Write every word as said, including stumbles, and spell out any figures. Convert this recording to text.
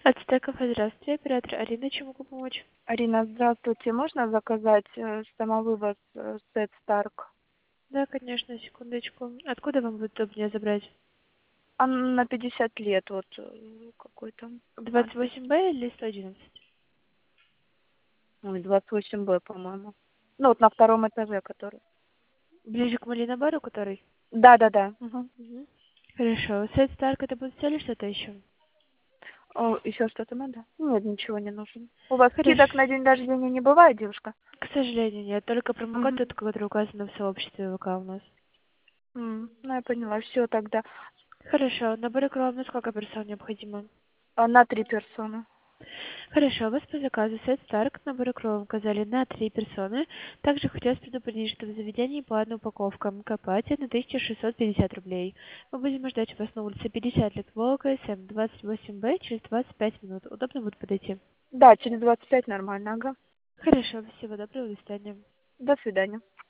Ацтеков, здравствуйте. Оператор Арина, чем могу помочь? Арина, здравствуйте. Можно заказать э, самовывоз э, Сет Старк? Да, конечно, секундочку. Откуда вам будет удобнее забрать? А на пятьдесят лет, вот э, какой там двадцать надпись. восемь Б или сто одиннадцать? Ой, двадцать восемь Б, по-моему. Ну, вот на втором этаже, который. Ближе к Малинобару, который? Да, да, да. Угу. Мгм. Хорошо. Сет Старк это будет все или что-то еще? О, еще что-то надо? Нет, ничего не нужно. У вас Хорошо. скидок на день рождения не бывает, девушка? К сожалению, нет. Только промокод Угу. тот, который указан в сообществе ВК у нас. М, ну, я поняла. Все тогда. Хорошо. Набор кров на сколько персон необходимо? А, на три персоны. Хорошо, у вас по заказу сет Старк набор кров указали на три персоны. Также хотелось предупредить, что в заведении по одной упаковка МК платят на тысячу шестьсот пятьдесят рублей. Мы будем ждать вас на улице пятьдесят лет Волга, семь двадцать восемь Б через двадцать пять минут. Удобно будет подойти? Да, через двадцать пять нормально, ага. Хорошо, всего доброго, до свидания. До свидания.